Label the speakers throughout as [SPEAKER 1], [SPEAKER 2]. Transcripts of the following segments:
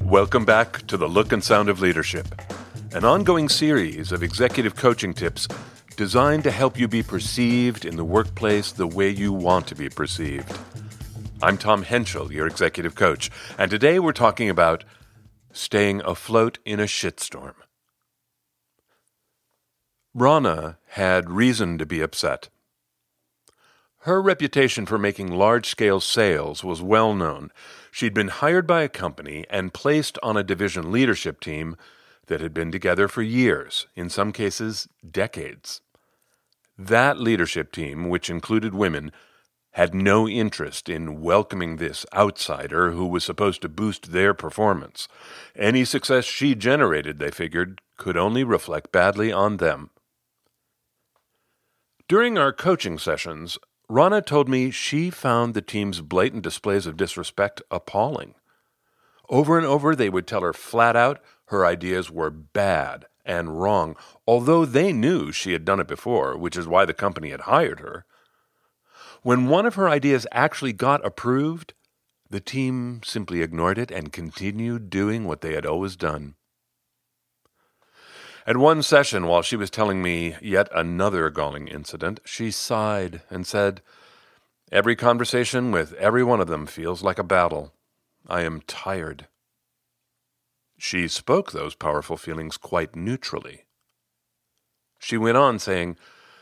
[SPEAKER 1] Welcome back to The Look and Sound of Leadership, an ongoing series of executive coaching tips designed to help you be perceived in the workplace the way you want to be perceived. I'm Tom Henschel, your executive coach, and today we're talking about staying afloat in a shitstorm. Rana had reason to be upset. Her reputation for making large-scale sales was well known. She'd been hired by a company and placed on a division leadership team that had been together for years, in some cases decades. That leadership team, which included women, had no interest in welcoming this outsider who was supposed to boost their performance. Any success she generated, they figured, could only reflect badly on them. During our coaching sessions, Rana told me she found the team's blatant displays of disrespect appalling. Over and over, they would tell her flat out her ideas were bad and wrong, although they knew she had done it before, which is why the company had hired her. When one of her ideas actually got approved, the team simply ignored it and continued doing what they had always done. At one session, while she was telling me yet another galling incident, she sighed and said, "Every conversation with every one of them feels like a battle. I am tired." She spoke those powerful feelings quite neutrally. She went on saying,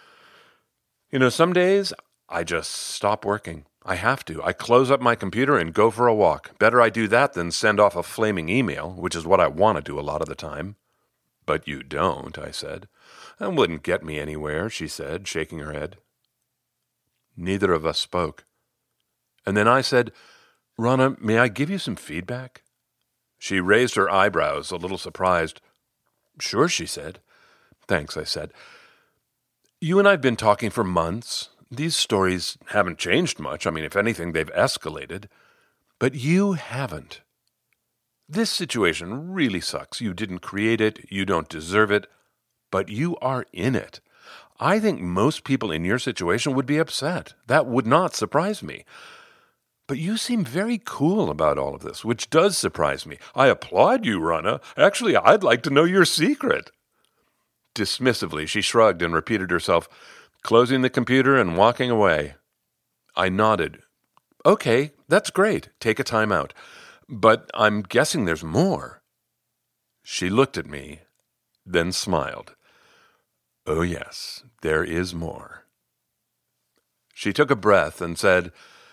[SPEAKER 1] some days I just stop working. I have to. I close up my computer and go for a walk. Better I do that than send off a flaming email, which is what I want to do a lot of the time." "But you don't," I said. "That wouldn't get me anywhere," she said, shaking her head. Neither of us spoke. And then I said, "Rana, may I give you some feedback?" She raised her eyebrows, a little surprised. "Sure," she said. "Thanks," I said. "You and I have been talking for months. These stories haven't changed much. If anything, they've escalated. But you haven't. This situation really sucks. You didn't create it. You don't deserve it. But you are in it. I think most people in your situation would be upset. That would not surprise me. But you seem very cool about all of this, which does surprise me. I applaud you, Rana. Actually, I'd like to know your secret." Dismissively, she shrugged and repeated herself, closing the computer and walking away. I nodded. "Okay, that's great. Take a time out. But I'm guessing there's more." She looked at me, then smiled. "Oh yes, there is more." She took a breath and said,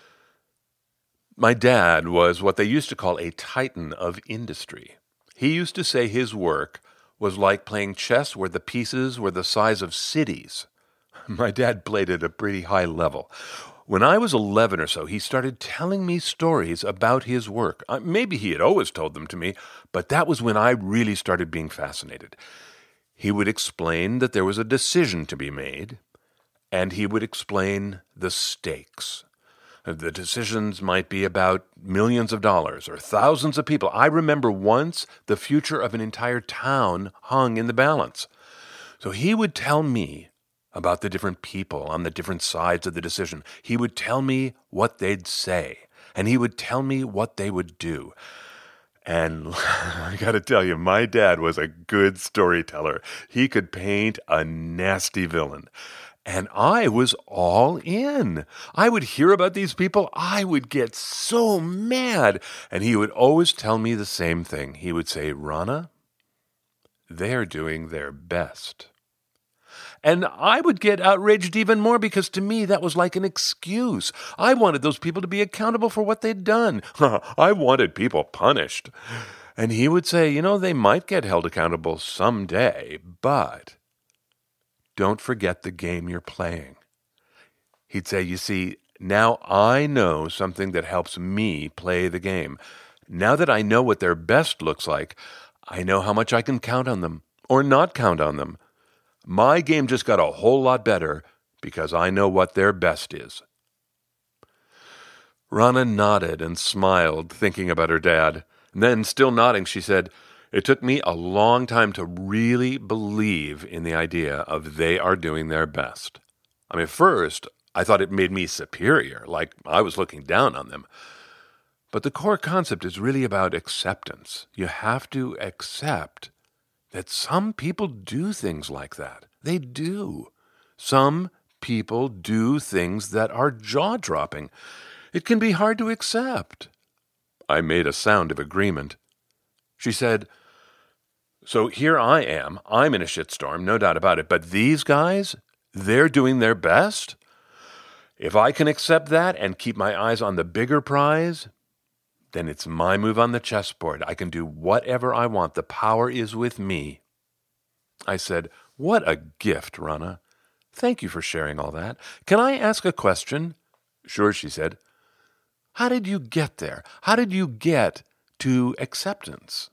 [SPEAKER 1] "My dad was what they used to call a titan of industry. He used to say his work was like playing chess where the pieces were the size of cities. My dad played at a pretty high level. When I was 11 or so, he started telling me stories about his work. Maybe he had always told them to me, but that was when I really started being fascinated. He would explain that there was a decision to be made, and he would explain the stakes. The decisions might be about millions of dollars or thousands of people. I remember once the future of an entire town hung in the balance. So he would tell me about the different people on the different sides of the decision. He would tell me what they'd say, and he would tell me what they would do. And I got to tell you, my dad was a good storyteller. He could paint a nasty villain. And I was all in. I would hear about these people. I would get so mad. And he would always tell me the same thing. He would say, "Rana, they're doing their best." And I would get outraged even more because to me that was like an excuse. I wanted those people to be accountable for what they'd done. I wanted people punished. And he would say, they might get held accountable someday, but don't forget the game you're playing. He'd say, "You see, now I know something that helps me play the game. Now that I know what their best looks like, I know how much I can count on them or not count on them. My game just got a whole lot better because I know what their best is." Rana nodded and smiled, thinking about her dad. And then, still nodding, she said, "It took me a long time to really believe in the idea of they are doing their best. First, I thought it made me superior, like I was looking down on them. But the core concept is really about acceptance. You have to accept that some people do things like that. They do. Some people do things that are jaw-dropping. It can be hard to accept. I made a sound of agreement. She said, "So here I am. I'm in a shitstorm, no doubt about it. But these guys, they're doing their best. If I can accept that and keep my eyes on the bigger prize, then it's my move on the chessboard. I can do whatever I want. The power is with me." I said, "What a gift, Rana. Thank you for sharing all that. Can I ask a question?" "Sure," she said. "How did you get there? How did you get to acceptance?"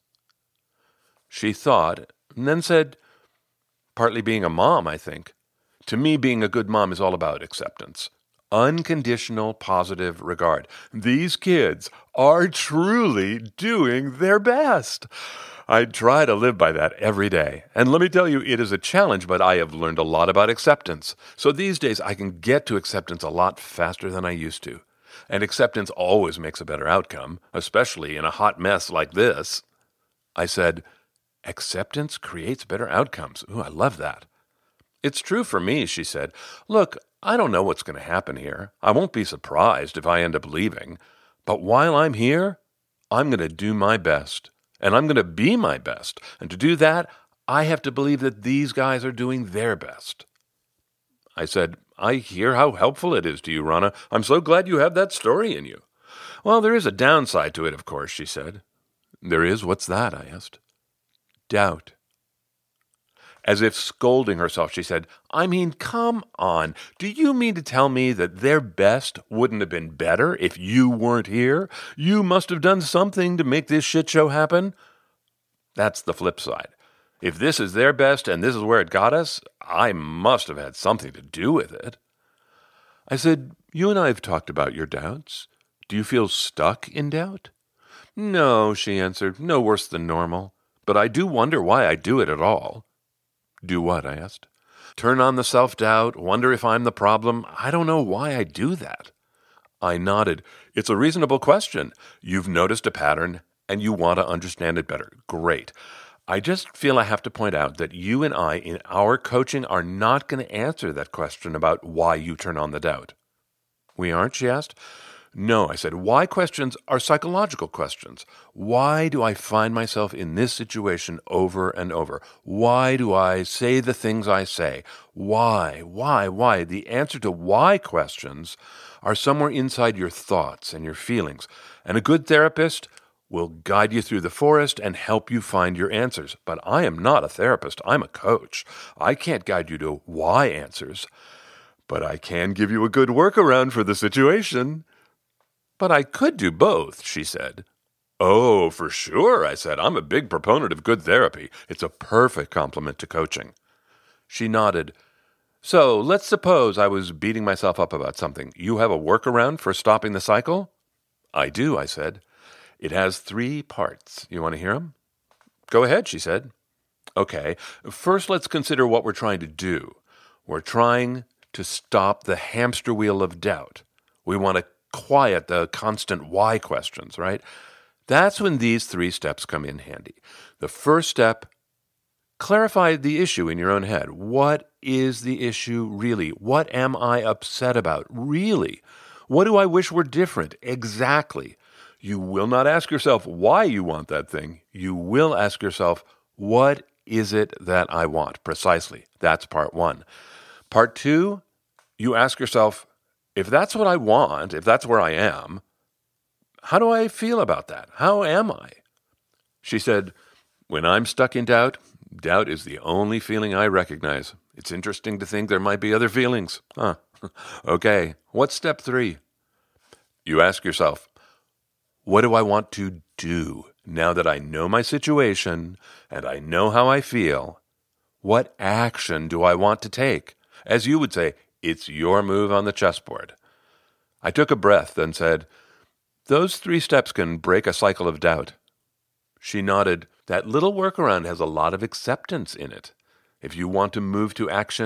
[SPEAKER 1] She thought and then said, "Partly being a mom, I think. To me, being a good mom is all about acceptance. Unconditional positive regard. These kids are truly doing their best. I try to live by that every day. And let me tell you, it is a challenge, but I have learned a lot about acceptance. So these days, I can get to acceptance a lot faster than I used to. And acceptance always makes a better outcome, especially in a hot mess like this." I said, "Acceptance creates better outcomes." Ooh, I love that. "It's true for me," she said. "Look, I don't know what's going to happen here. I won't be surprised if I end up leaving. But while I'm here, I'm going to do my best. And I'm going to be my best. And to do that, I have to believe that these guys are doing their best." I said, "I hear how helpful it is to you, Rana. I'm so glad you have that story in you." "Well, there is a downside to it, of course," she said. "There is? What's that?" I asked. "Doubt." As if scolding herself, she said, "I mean, come on. Do you mean to tell me that their best wouldn't have been better if you weren't here? You must have done something to make this shit show happen?" That's the flip side. If this is their best and this is where it got us, I must have had something to do with it. I said, "You and I have talked about your doubts. Do you feel stuck in doubt?" "No," she answered, "no worse than normal. But I do wonder why I do it at all." "Do what?" I asked. "Turn on the self-doubt, wonder if I'm the problem. I don't know why I do that." I nodded. "It's a reasonable question. You've noticed a pattern, and you want to understand it better. Great. I just feel I have to point out that you and I, in our coaching, are not going to answer that question about why you turn on the doubt." "We aren't?" she asked. "No," I said. "Why questions are psychological questions. Why do I find myself in this situation over and over? Why do I say the things I say? Why? The answer to why questions are somewhere inside your thoughts and your feelings. And a good therapist will guide you through the forest and help you find your answers. But I am not a therapist. I'm a coach. I can't guide you to why answers. But I can give you a good workaround for the situation." "But I could do both," she said. "Oh, for sure," I said. "I'm a big proponent of good therapy. It's a perfect complement to coaching." She nodded. "So let's suppose I was beating myself up about something. You have a workaround for stopping the cycle?" "I do," I said. "It has 3 parts. You want to hear them?" "Go ahead," she said. "Okay, first let's consider what we're trying to do. We're trying to stop the hamster wheel of doubt. We want to quiet the constant why questions, right? That's when these 3 steps come in handy. The first step, clarify the issue in your own head. What is the issue really? What am I upset about really? What do I wish were different? Exactly. You will not ask yourself why you want that thing. You will ask yourself, what is it that I want? Precisely. That's part 1. Part 2, you ask yourself, if that's what I want, if that's where I am, how do I feel about that? How am I? She said, "When I'm stuck in doubt, doubt is the only feeling I recognize. It's interesting to think there might be other feelings." Huh. Okay, what's step 3? You ask yourself, what do I want to do now that I know my situation and I know how I feel? What action do I want to take? As you would say, it's your move on the chessboard. I took a breath and said, "Those 3 steps can break a cycle of doubt." She nodded. "That little workaround has a lot of acceptance in it. If you want to move to action,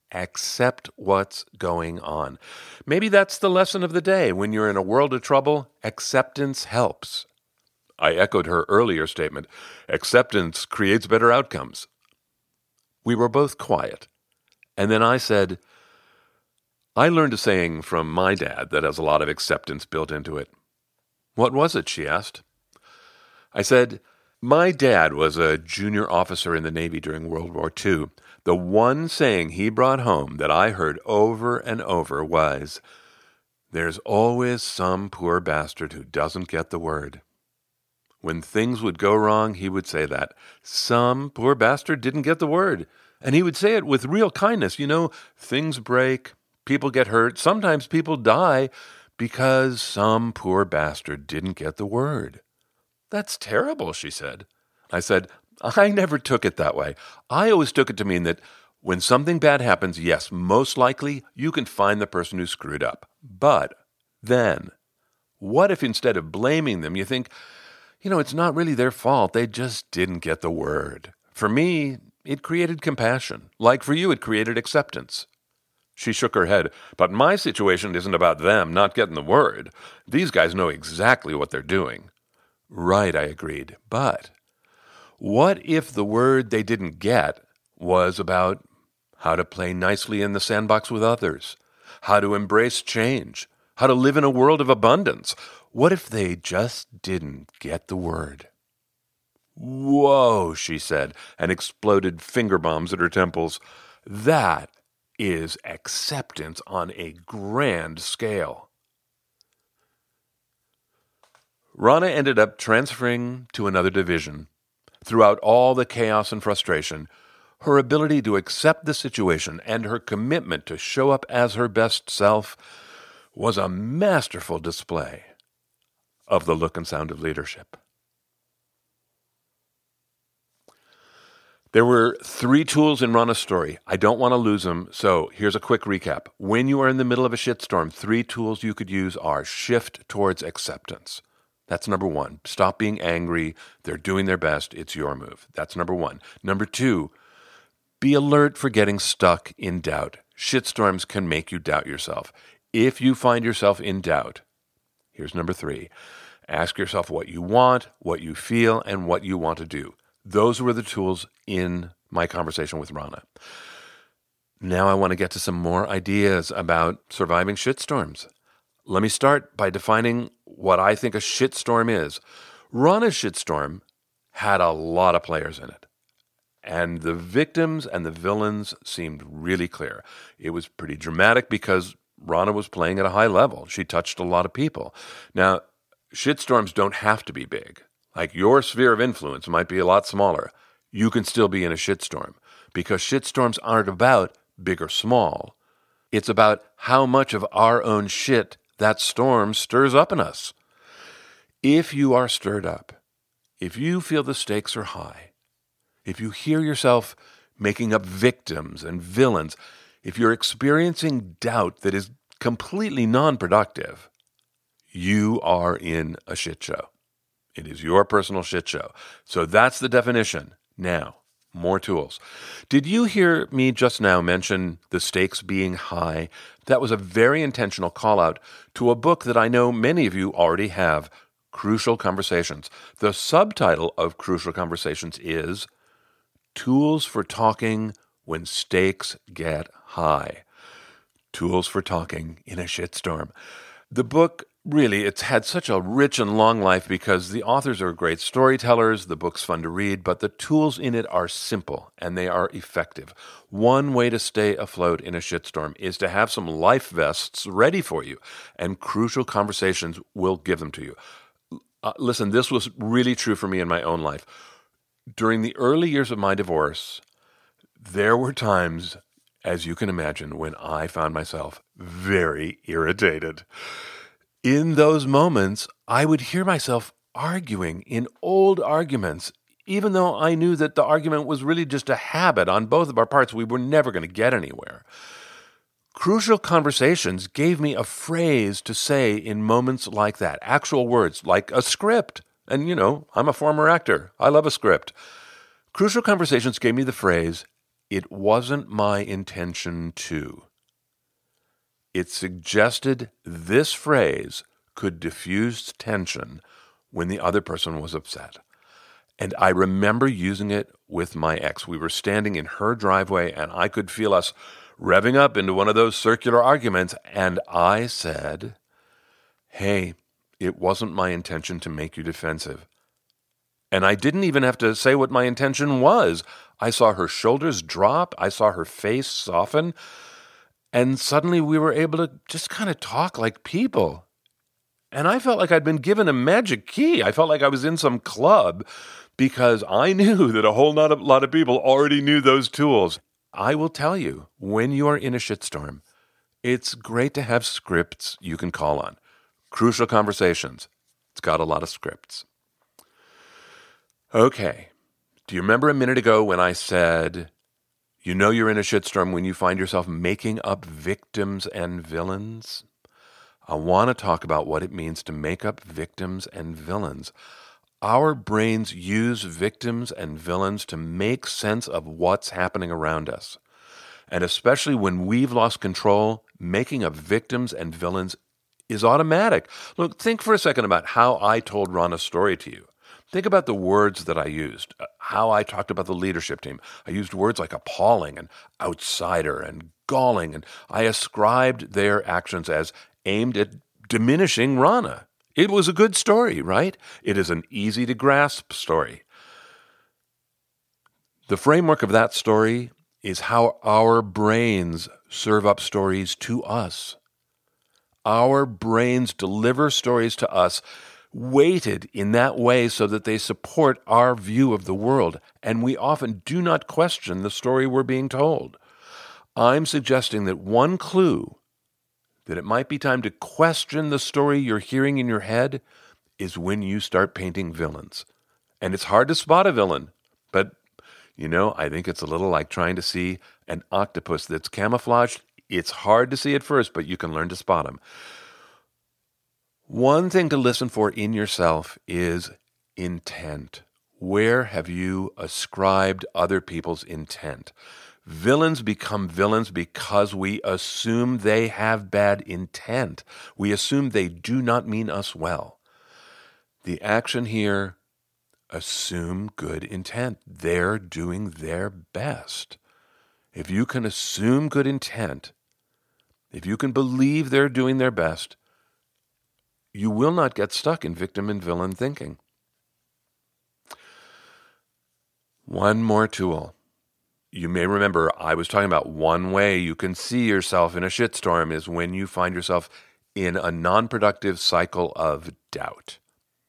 [SPEAKER 1] Accept what's going on. Maybe that's the lesson of the day. When you're in a world of trouble, acceptance helps. I echoed her earlier statement. Acceptance creates better outcomes. We were both quiet. And then I said, I learned a saying from my dad that has a lot of acceptance built into it. What was it? She asked. I said, my dad was a junior officer in the Navy during World War II. The one saying he brought home that I heard over and over was, there's always some poor bastard who doesn't get the word. When things would go wrong, he would say that. Some poor bastard didn't get the word. And he would say it with real kindness. You know, things break, people get hurt, sometimes people die because some poor bastard didn't get the word. That's terrible, she said. I said, I never took it that way. I always took it to mean that when something bad happens, yes, most likely you can find the person who screwed up. But then, what if instead of blaming them, you think, it's not really their fault. They just didn't get the word. For me, it created compassion. Like for you, it created acceptance. She shook her head. But my situation isn't about them not getting the word. These guys know exactly what they're doing. Right, I agreed. But what if the word they didn't get was about how to play nicely in the sandbox with others, how to embrace change, how to live in a world of abundance? What if they just didn't get the word? Whoa, she said, and exploded finger bombs at her temples. That is acceptance on a grand scale. Rana ended up transferring to another division. Throughout all the chaos and frustration, her ability to accept the situation and her commitment to show up as her best self was a masterful display of the look and sound of leadership. There were 3 tools in Rana's story. I don't want to lose them, so here's a quick recap. When you are in the middle of a shitstorm, 3 tools you could use are shift towards acceptance. That's number 1. Stop being angry. They're doing their best. It's your move. That's number 1. Number 2, be alert for getting stuck in doubt. Shitstorms can make you doubt yourself. If you find yourself in doubt, here's number 3. Ask yourself what you want, what you feel, and what you want to do. Those were the tools in my conversation with Rana. Now I want to get to some more ideas about surviving shitstorms. Let me start by defining what I think a shitstorm is. Rana's shitstorm had a lot of players in it. And the victims and the villains seemed really clear. It was pretty dramatic because Rana was playing at a high level. She touched a lot of people. Now, shitstorms don't have to be big. Like your sphere of influence might be a lot smaller. You can still be in a shitstorm because shitstorms aren't about big or small. It's about how much of our own shit that storm stirs up in us. If you are stirred up, if you feel the stakes are high, if you hear yourself making up victims and villains, if you're experiencing doubt that is completely non-productive, you are in a shit show. It is your personal shit show. So that's the definition. Now, more tools. Did you hear me just now mention the stakes being high? That was a very intentional call out to a book that I know many of you already have, Crucial Conversations. The subtitle of Crucial Conversations is Tools for Talking When Stakes Get High. Tools for Talking in a Shitstorm. The book, really, it's had such a rich and long life because the authors are great storytellers, the book's fun to read, but the tools in it are simple and they are effective. One way to stay afloat in a shitstorm is to have some life vests ready for you, and Crucial Conversations will give them to you. Listen, this was really true for me in my own life. During the early years of my divorce, there were times, as you can imagine, when I found myself very irritated. In those moments, I would hear myself arguing in old arguments, even though I knew that the argument was really just a habit on both of our parts. We were never going to get anywhere. Crucial Conversations gave me a phrase to say in moments like that, actual words, like a script. And, I'm a former actor. I love a script. Crucial Conversations gave me the phrase, "It wasn't my intention to." It suggested this phrase could diffuse tension when the other person was upset. And I remember using it with my ex. We were standing in her driveway, and I could feel us revving up into one of those circular arguments. And I said, "Hey, it wasn't my intention to make you defensive." And I didn't even have to say what my intention was. I saw her shoulders drop. I saw her face soften. And suddenly we were able to just kind of talk like people. And I felt like I'd been given a magic key. I felt like I was in some club because I knew that a whole lot of people already knew those tools. I will tell you, when you are in a shitstorm, it's great to have scripts you can call on. Crucial Conversations. It's got a lot of scripts. Okay. Do you remember a minute ago when I said, you know you're in a shitstorm when you find yourself making up victims and villains? I want to talk about what it means to make up victims and villains. Our brains use victims and villains to make sense of what's happening around us. And especially when we've lost control, making up victims and villains is automatic. Look, think for a second about how I told Rana's story to you. Think about the words that I used, how I talked about the leadership team. I used words like appalling and outsider and galling, and I ascribed their actions as aimed at diminishing Rana. It was a good story, right? It is an easy-to-grasp story. The framework of that story is how our brains serve up stories to us. Our brains deliver stories to us weighted in that way so that they support our view of the world, and we often do not question the story we're being told. I'm suggesting that one clue that it might be time to question the story you're hearing in your head is when you start painting villains. And it's hard to spot a villain, but, I think it's a little like trying to see an octopus that's camouflaged. It's hard to see at first, but you can learn to spot them. One thing to listen for in yourself is intent. Where have you ascribed other people's intent? Villains become villains because we assume they have bad intent. We assume they do not mean us well. The action here, assume good intent. They're doing their best. If you can assume good intent, if you can believe they're doing their best, you will not get stuck in victim and villain thinking. One more tool. You may remember I was talking about one way you can see yourself in a shitstorm is when you find yourself in a non-productive cycle of doubt.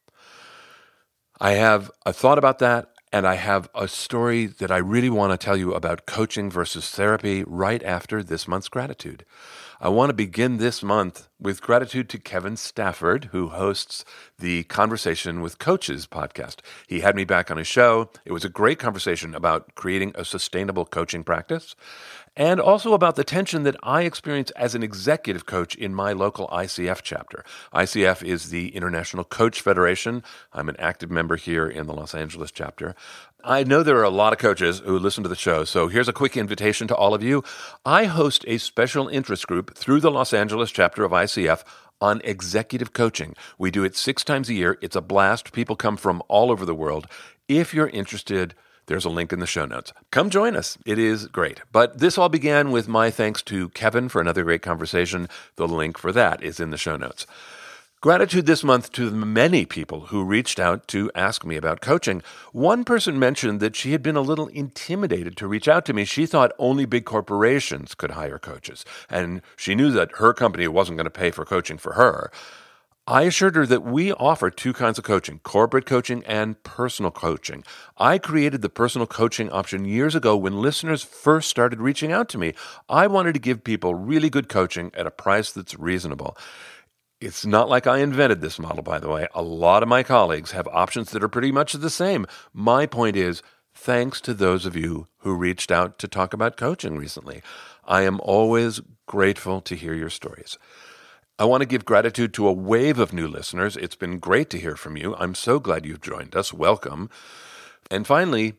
[SPEAKER 1] I have a thought about that, and I have a story that I really want to tell you about coaching versus therapy right after this month's gratitude. I want to begin this month with gratitude to Kevin Stafford, who hosts the Conversation with Coaches podcast. He had me back on his show. It was a great conversation about creating a sustainable coaching practice and also about the tension that I experience as an executive coach in my local ICF chapter. ICF is the International Coach Federation. I'm an active member here in the Los Angeles chapter. I know there are a lot of coaches who listen to the show, so here's a quick invitation to all of you. I host a special interest group through the Los Angeles chapter of ICF on executive coaching. We do it 6 times a year. It's a blast. People come from all over the world. If you're interested, there's a link in the show notes. Come join us. It is great. But this all began with my thanks to Kevin for another great conversation. The link for that is in the show notes. Gratitude this month to the many people who reached out to ask me about coaching. One person mentioned that she had been a little intimidated to reach out to me. She thought only big corporations could hire coaches, and she knew that her company wasn't going to pay for coaching for her. I assured her that we offer 2 kinds of coaching, corporate coaching and personal coaching. I created the personal coaching option years ago when listeners first started reaching out to me. I wanted to give people really good coaching at a price that's reasonable. It's not like I invented this model, by the way. A lot of my colleagues have options that are pretty much the same. My point is, thanks to those of you who reached out to talk about coaching recently. I am always grateful to hear your stories. I want to give gratitude to a wave of new listeners. It's been great to hear from you. I'm so glad you've joined us. Welcome. And finally,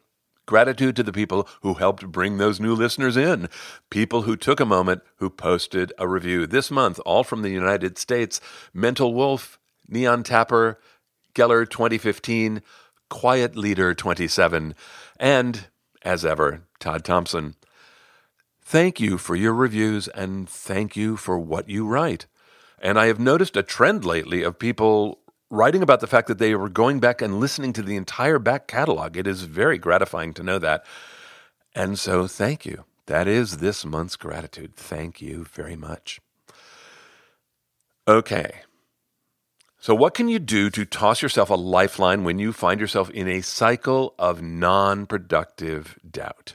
[SPEAKER 1] Gratitude to the people who helped bring those new listeners in. People who took a moment, who posted a review. This month, all from the United States: Mental Wolf, Neon Tapper, Geller 2015, Quiet Leader 27, and, as ever, Todd Thompson. Thank you for your reviews, and thank you for what you write. And I have noticed a trend lately of people writing about the fact that they were going back and listening to the entire back catalog. It is very gratifying to know that. And so thank you. That is this month's gratitude. Thank you very much. Okay. So what can you do to toss yourself a lifeline when you find yourself in a cycle of non-productive doubt?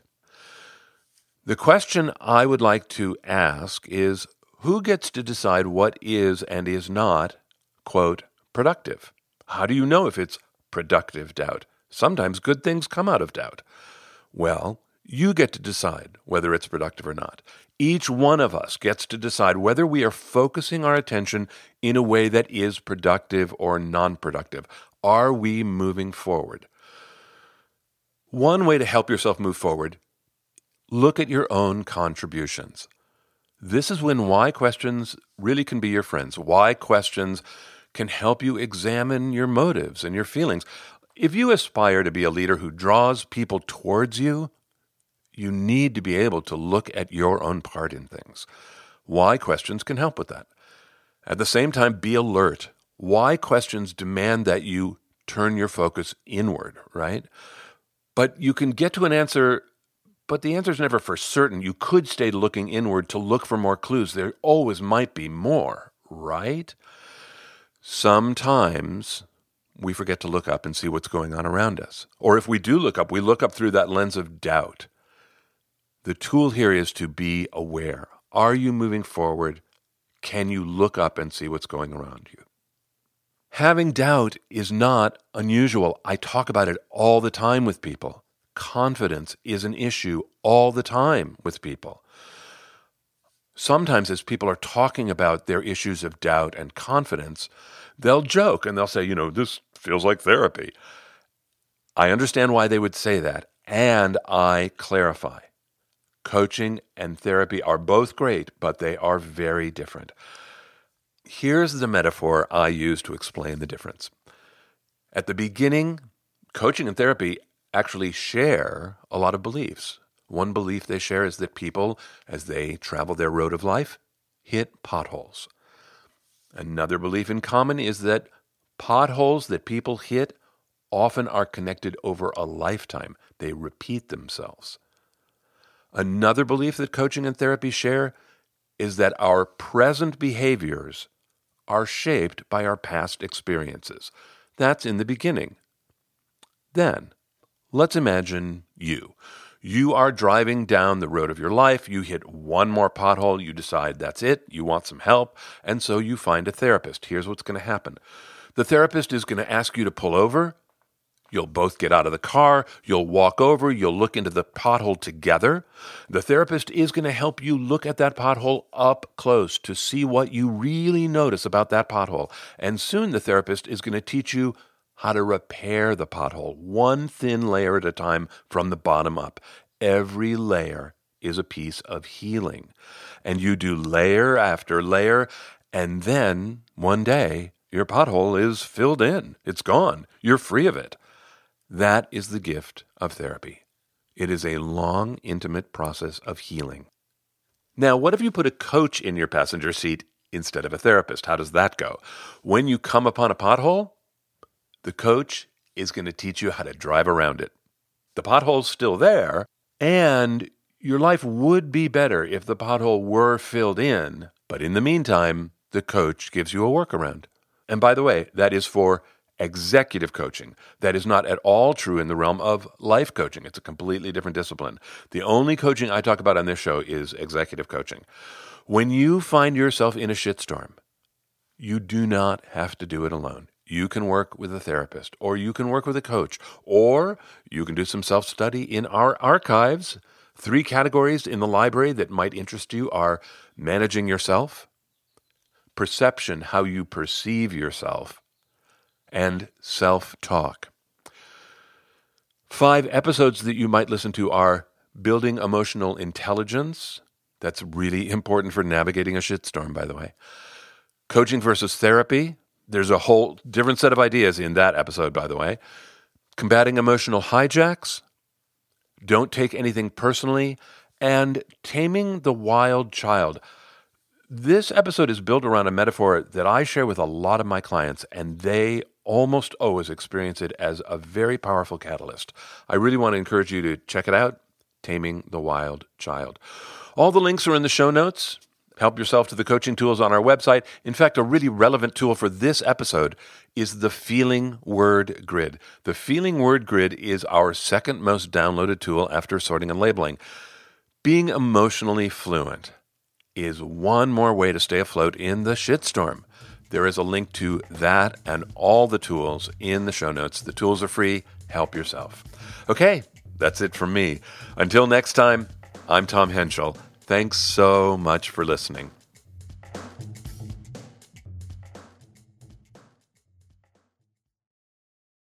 [SPEAKER 1] The question I would like to ask is, who gets to decide what is and is not, quote, productive? How do you know if it's productive doubt? Sometimes good things come out of doubt. Well, you get to decide whether it's productive or not. Each one of us gets to decide whether we are focusing our attention in a way that is productive or non-productive. Are we moving forward? One way to help yourself move forward: look at your own contributions. This is when why questions really can be your friends. Why questions can help you examine your motives and your feelings. If you aspire to be a leader who draws people towards you, you need to be able to look at your own part in things. Why questions can help with that. At the same time, be alert. Why questions demand that you turn your focus inward, right? But you can get to an answer, but the answer is never for certain. You could stay looking inward to look for more clues. There always might be more, right? Sometimes we forget to look up and see what's going on around us. Or if we do look up, we look up through that lens of doubt. The tool here is to be aware. Are you moving forward? Can you look up and see what's going around you? Having doubt is not unusual. I talk about it all the time with people. Confidence is an issue all the time with people. Sometimes as people are talking about their issues of doubt and confidence, they'll joke and they'll say, this feels like therapy. I understand why they would say that, and I clarify. Coaching and therapy are both great, but they are very different. Here's the metaphor I use to explain the difference. At the beginning, coaching and therapy actually share a lot of beliefs. One belief they share is that people, as they travel their road of life, hit potholes. Another belief in common is that potholes that people hit often are connected over a lifetime. They repeat themselves. Another belief that coaching and therapy share is that our present behaviors are shaped by our past experiences. That's in the beginning. Then, let's imagine you. You are driving down the road of your life, you hit one more pothole, you decide that's it, you want some help, and so you find a therapist. Here's what's going to happen. The therapist is going to ask you to pull over. You'll both get out of the car, you'll walk over, you'll look into the pothole together. The therapist is going to help you look at that pothole up close to see what you really notice about that pothole. And soon the therapist is going to teach you how to repair the pothole, one thin layer at a time from the bottom up. Every layer is a piece of healing. And you do layer after layer, and then one day your pothole is filled in. It's gone. You're free of it. That is the gift of therapy. It is a long, intimate process of healing. Now, what if you put a coach in your passenger seat instead of a therapist? How does that go? When you come upon a pothole, the coach is going to teach you how to drive around it. The pothole's still there, and your life would be better if the pothole were filled in. But in the meantime, the coach gives you a workaround. And by the way, that is for executive coaching. That is not at all true in the realm of life coaching. It's a completely different discipline. The only coaching I talk about on this show is executive coaching. When you find yourself in a shitstorm, you do not have to do it alone. You can work with a therapist, or you can work with a coach, or you can do some self-study in our archives. 3 categories in the library that might interest you are managing yourself, perception, how you perceive yourself, and self-talk. 5 episodes that you might listen to are Building Emotional Intelligence. That's really important for navigating a shitstorm, by the way. Coaching versus Therapy. There's a whole different set of ideas in that episode, by the way. Combating Emotional Hijacks. Don't Take Anything Personally. And Taming the Wild Child. This episode is built around a metaphor that I share with a lot of my clients, and they almost always experience it as a very powerful catalyst. I really want to encourage you to check it out, Taming the Wild Child. All the links are in the show notes. Help yourself to the coaching tools on our website. In fact, a really relevant tool for this episode is the Feeling Word Grid. The Feeling Word Grid is our second most downloaded tool after sorting and labeling. Being emotionally fluent is one more way to stay afloat in the shitstorm. There is a link to that and all the tools in the show notes. The tools are free. Help yourself. Okay, that's it from me. Until next time, I'm Tom Henschel. Thanks so much for listening.